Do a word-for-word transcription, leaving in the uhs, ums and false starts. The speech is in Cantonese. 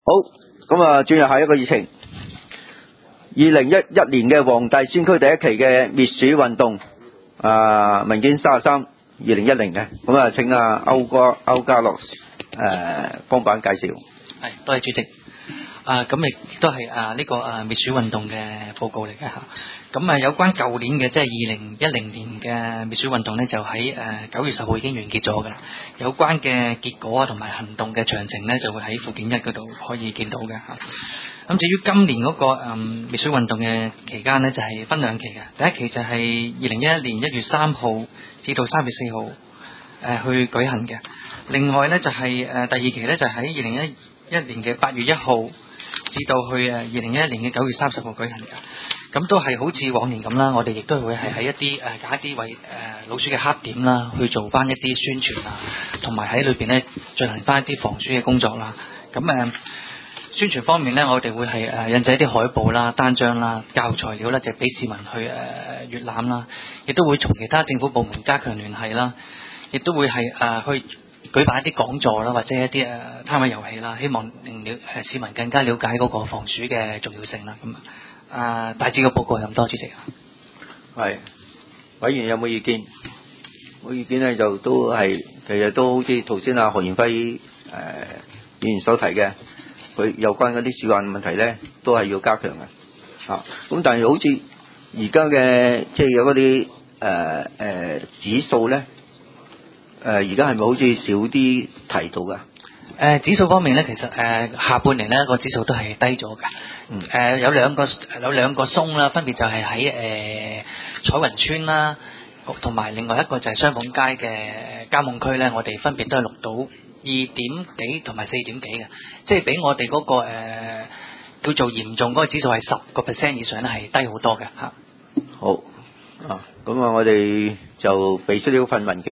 好，咁啊，轉入下一個議程。二零一一年嘅黃大仙區第一期嘅滅鼠運動，啊，文件三十三，二零一零嘅，咁啊，請阿歐哥歐家樂誒幫辦介紹。 係，多謝主席。啊，咁亦都係啊呢個啊滅鼠運動嘅報告嚟嘅嚇。咁啊有關舊年嘅即係二零一零年嘅滅鼠運動呢，就喺誒九月十號已經完結咗㗎啦。有關嘅結果啊同埋行動嘅詳情呢，就會喺附件一嗰度可以見到嘅嚇。咁至於今年嗰個誒滅鼠運動嘅期間呢，就係分兩期嘅。第一期就係二零一一年一月三號至到三月四號誒去舉行嘅。另外呢，就係誒第二期呢，就喺二零一一年嘅八月一號至到去誒二零一一年嘅九月三十號舉行嘅。咁都係好似往年咁啦，我哋亦都會係喺一啲誒揀一啲為誒老鼠嘅黑點啦，去做翻一啲宣傳啊，同埋喺裏邊咧進行翻一啲防鼠嘅工作啦。咁誒宣傳方面咧，我哋會係誒印製一啲海報啦、單張啦、教材料啦，就俾市民去誒閲覽啦。亦都會從其他政府部門加強聯繫啦，亦都會係誒去舉辦一啲講座啦，或者一啲誒攤位遊戲啦，希望令了誒市民更加了解嗰個防鼠嘅重要性啦。咁啊，大致嘅報告係咁多，主席。 係，委員有冇意見？冇意見咧就都係，其實都好似頭先阿何賢輝誒議員所提嘅，佢有關嗰啲鼠患問題咧，都係要加強嘅。嚇、啊，咁但係好似而家嘅即係有嗰啲誒誒指數咧，誒而家係咪好似少啲提到㗎？ 誒、呃、指數方面咧，其實誒、呃、下半年咧個指數都係低咗嘅。嗯。誒、呃、有兩個有兩個松啦，分別就係喺誒彩雲村啦，同埋另外一個就係雙鳳街嘅監控區咧，我哋分別都係錄到二點幾同埋四點幾嘅，即係比我哋嗰、那個、呃、叫做嚴重嗰個指數係十個 percent 以上咧，係低好多嘅嚇。 好啊，咁啊，我哋就俾出呢份文件。